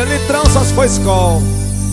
família, litrão só se for Skol.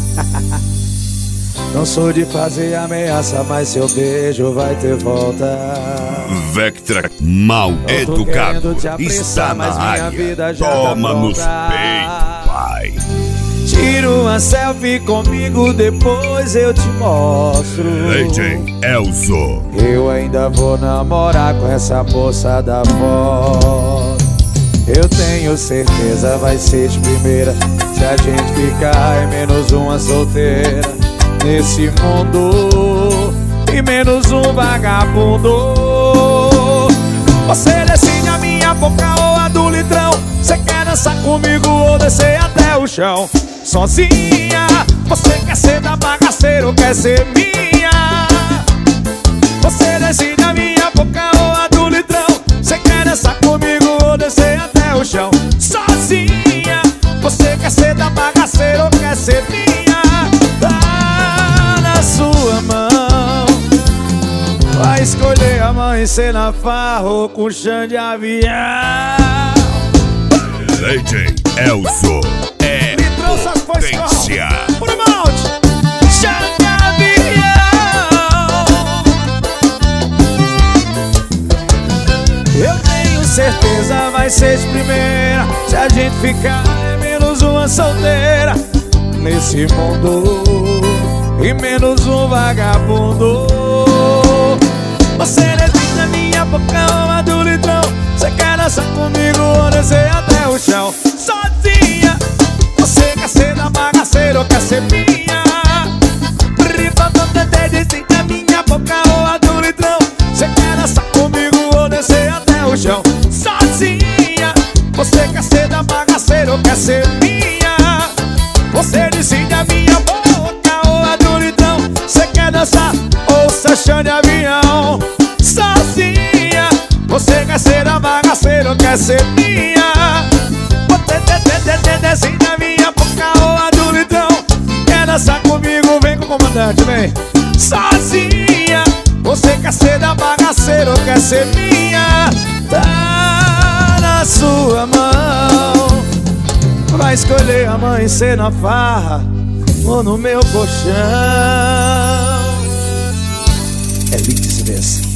Não sou de fazer ameaça, mas seu beijo vai ter volta. Vectra mal educado está na área. Toma nos peitos, pai. Tira uma selfie comigo, depois eu te mostro. DJ Elzo. Eu ainda vou namorar com essa moça da foto. Eu tenho certeza vai ser de primeira. Se a gente ficar é menos uma solteira nesse mundo e menos um vagabundo. Você decide a minha boca ou a do litrão. Você quer dançar comigo ou descer até o chão? Sozinha, você quer ser da bagaceira ou quer ser minha? Você decide a minha boca ou a do litrão. Você quer dançar comigo ou descer até o chão? Sozinha, você quer ser da bagaceira ou quer ser minha? Tá na sua mão. Vai escolher amanhecer na farra ou com chão de avião. DJ Elzo é potência. Por malte, chão de avião. Eu tenho certeza vai ser de primeira. Se a gente ficar é menos uma solteira nesse mundo e menos um vagabundo. Você decide a minha boca ou a do litrão. Você quer dançar comigo ou descer até o chão? Sozinha, você quer ser da bagaceira ou quer ser minha? Decide a minha boca ou a do litrão. Você quer dançar comigo ou descer até o chão? Sozinha, você quer ser da bagaceira ou quer ser minha? Você decide a minha boca ou a do litrão. Você quer dançar ou ser chão de avião? Sozinha, você quer ser da bagaceira ou quer ser minha? Decide a minha boca ou a do litrão. Quer dançar comigo? Vem com o comandante, vem. Sozinha, você quer ser da bagaceira ou quer ser minha? Tá na sua mão. Vai escolher amanhecer na farra ou no meu colchão. É Elites Vs.